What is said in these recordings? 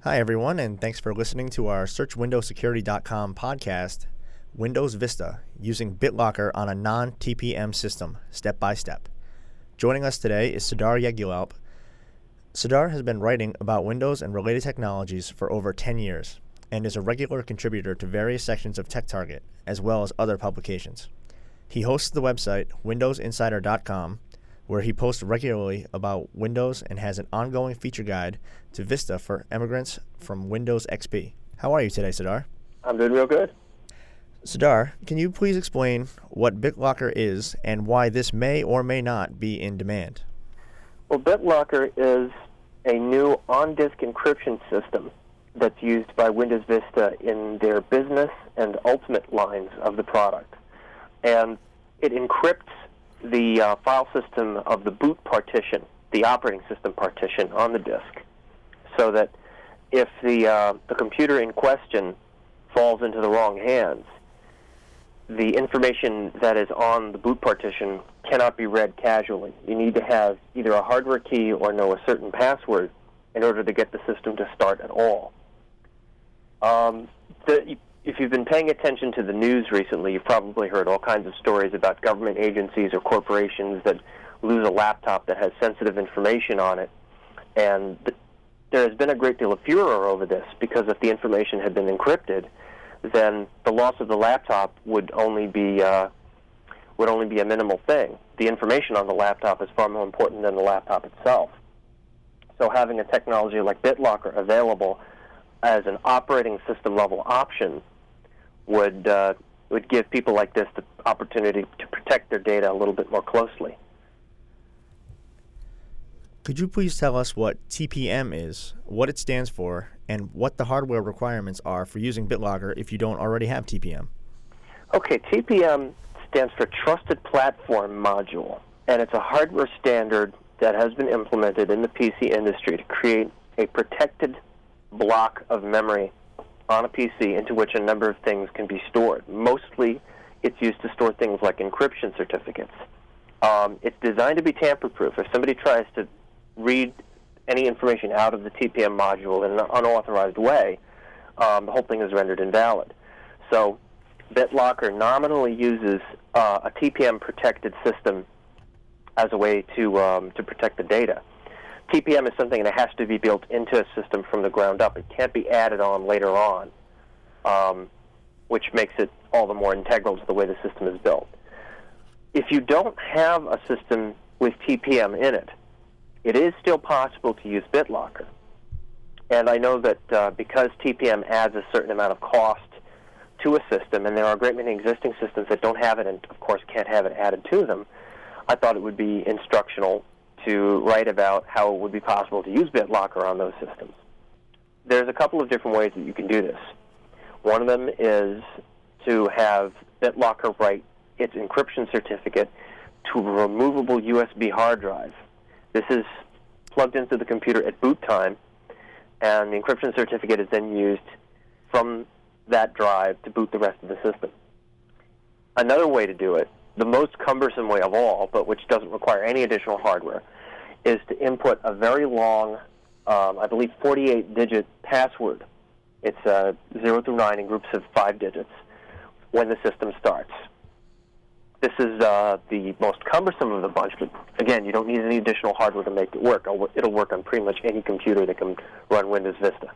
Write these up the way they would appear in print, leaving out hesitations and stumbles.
Hi, everyone, and thanks for listening to our SearchWindowSecurity.com podcast, Windows Vista, using BitLocker on a non-TPM system, step by step. Joining us today is Sardar Yegulalp. Sardar has been writing about Windows and related technologies for over 10 years and is a regular contributor to various sections of TechTarget, as well as other publications. He hosts the website WindowsInsider.com, where he posts regularly about Windows and has an ongoing feature guide to Vista for immigrants from Windows XP. How are you today, Sardar? I'm doing real good. Sardar, can you please explain what BitLocker is and why this may or may not be in demand? Well, BitLocker is a new on-disk encryption system that's used by Windows Vista in their business and ultimate lines of the product. And it encrypts the file system of the boot partition, the operating system partition on the disk, so that if the computer in question falls into the wrong hands, the information that is on the boot partition cannot be read casually. You need to have either a hardware key or know a certain password in order to get the system to start at all. If you've been paying attention to the news recently, you've probably heard all kinds of stories about government agencies or corporations that lose a laptop that has sensitive information on it. And there has been a great deal of furor over this, because if the information had been encrypted, then the loss of the laptop would only be a minimal thing. The information on the laptop is far more important than the laptop itself. So having a technology like BitLocker available as an operating system level option would give people like this the opportunity to protect their data a little bit more closely. Could you please tell us what TPM is, what it stands for, and what the hardware requirements are for using BitLocker if you don't already have TPM? Okay, TPM stands for Trusted Platform Module, and it's a hardware standard that has been implemented in the PC industry to create a protected block of memory on a PC into which a number of things can be stored. Mostly, it's used to store things like encryption certificates. It's designed to be tamper-proof. If somebody tries to read any information out of the TPM module in an unauthorized way, the whole thing is rendered invalid. So BitLocker nominally uses a TPM-protected system as a way to protect the data. TPM is something that has to be built into a system from the ground up. It can't be added on later on, which makes it all the more integral to the way the system is built. If you don't have a system with TPM in it, it is still possible to use BitLocker. And I know that because TPM adds a certain amount of cost to a system, and there are a great many existing systems that don't have it and, of course, can't have it added to them, I thought it would be instructional to write about how it would be possible to use BitLocker on those systems. There's a couple of different ways that you can do this. One of them is to have BitLocker write its encryption certificate to a removable USB hard drive. This is plugged into the computer at boot time, and the encryption certificate is then used from that drive to boot the rest of the system. Another way to do it, the most cumbersome way of all, but which doesn't require any additional hardware, is to input a very long, I believe 48-digit password. It's 0 through 9 in groups of 5 digits when the system starts. This is the most cumbersome of the bunch, but again, you don't need any additional hardware to make it work. It'll work on pretty much any computer that can run Windows Vista.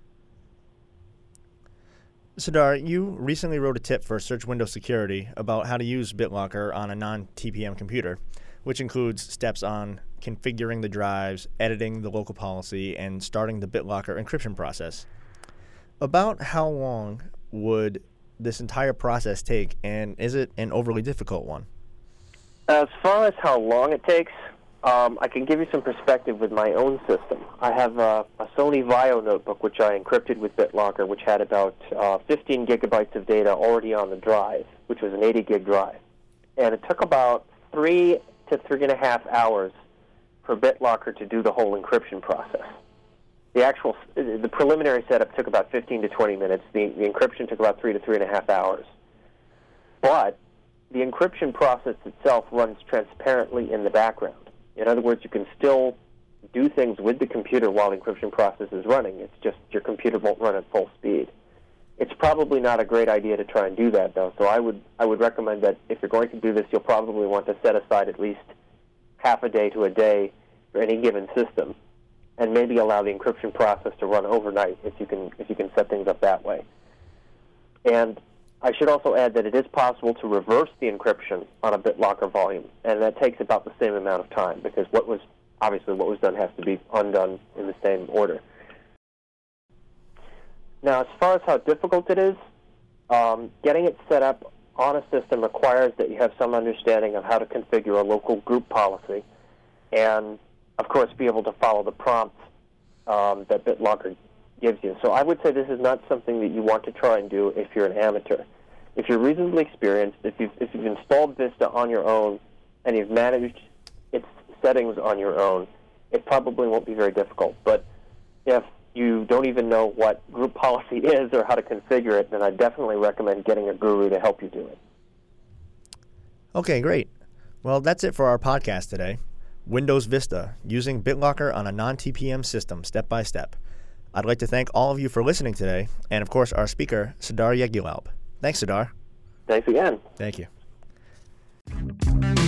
Sardar, you recently wrote a tip for Search Windows Security about how to use BitLocker on a non-TPM computer, which includes steps on configuring the drives, editing the local policy, and starting the BitLocker encryption process. About how long would this entire process take, and is it an overly difficult one? As far as how long it takes, I can give you some perspective with my own system. I have a Sony Vaio notebook, which I encrypted with BitLocker, which had about 15 gigabytes of data already on the drive, which was an 80 gig drive. And it took about 3 to 3.5 hours for BitLocker to do the whole encryption process. The preliminary setup took about 15 to 20 minutes. The encryption took about 3 to 3.5 hours. But the encryption process itself runs transparently in the background. In other words, you can still do things with the computer while the encryption process is running. It's just your computer won't run at full speed. It's probably not a great idea to try and do that, though. So I would recommend that if you're going to do this, you'll probably want to set aside at least half a day to a day for any given system, and maybe allow the encryption process to run overnight if you can set things up that way. And I should also add that it is possible to reverse the encryption on a BitLocker volume, and that takes about the same amount of time because what was done has to be undone in the same order. Now, as far as how difficult it is, getting it set up on a system requires that you have some understanding of how to configure a local group policy and, of course, be able to follow the prompts that BitLocker gives you. So I would say this is not something that you want to try and do if you're an amateur. If you're reasonably experienced, if you've installed Vista on your own and you've managed its settings on your own, it probably won't be very difficult. But if you don't even know what group policy is or how to configure it, then I definitely recommend getting a guru to help you do it. Okay, great. Well, that's it for our podcast today. Windows Vista, using BitLocker on a non-TPM system, step by step. I'd like to thank all of you for listening today, and of course our speaker, Sardar Yegulalp. Thanks, Sardar. Thanks again. Thank you.